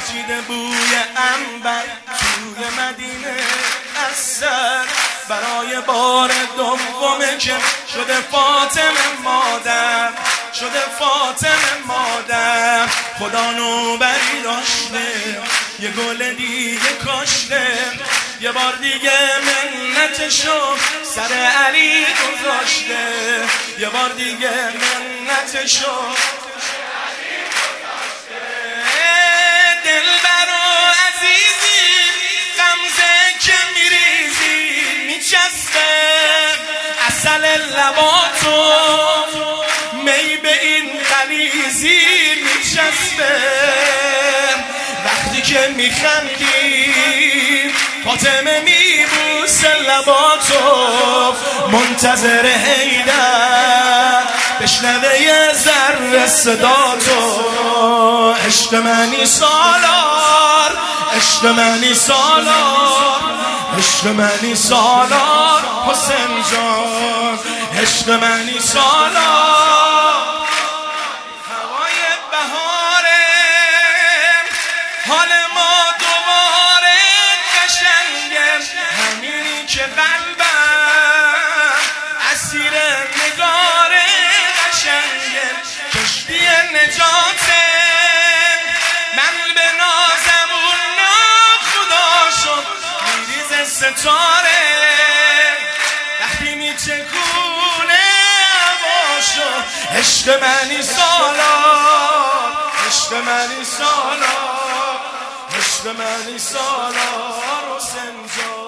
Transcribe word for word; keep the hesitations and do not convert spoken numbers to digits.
پیچیده بوی عنبر توی مدینه از سر برای بار دومه که شده فاطمه مادر، شده فاطمه مادر. خدا نوبری داشته یه گل دیگه کاشته، یه بار دیگه منتشو سر علی گذاشته، یه بار دیگه منتشو دلبر و عزیزی غمزه که میریزی میچسته عسل لباتو می به این غلیظی میچسته. وقتی که میخندی فاطمه میبوسه لباتو، منتظر حیدر بشنوه یه ذره صداتو. عشق منی سالار، عشق منی سالار، عشق منی سالار حسین جان، عشق منی سالار. هوای بهاره حال ما دوباره قشنگه، همینی که قلبم اسیر نگار قشنگه. کشتی نجاته من به نازمون ناخدا شد میریز ستاره، وقتی میچکونه هوا شد. عشق منی سالار، عشق منی سالار، عشق منی سالار حسین جان.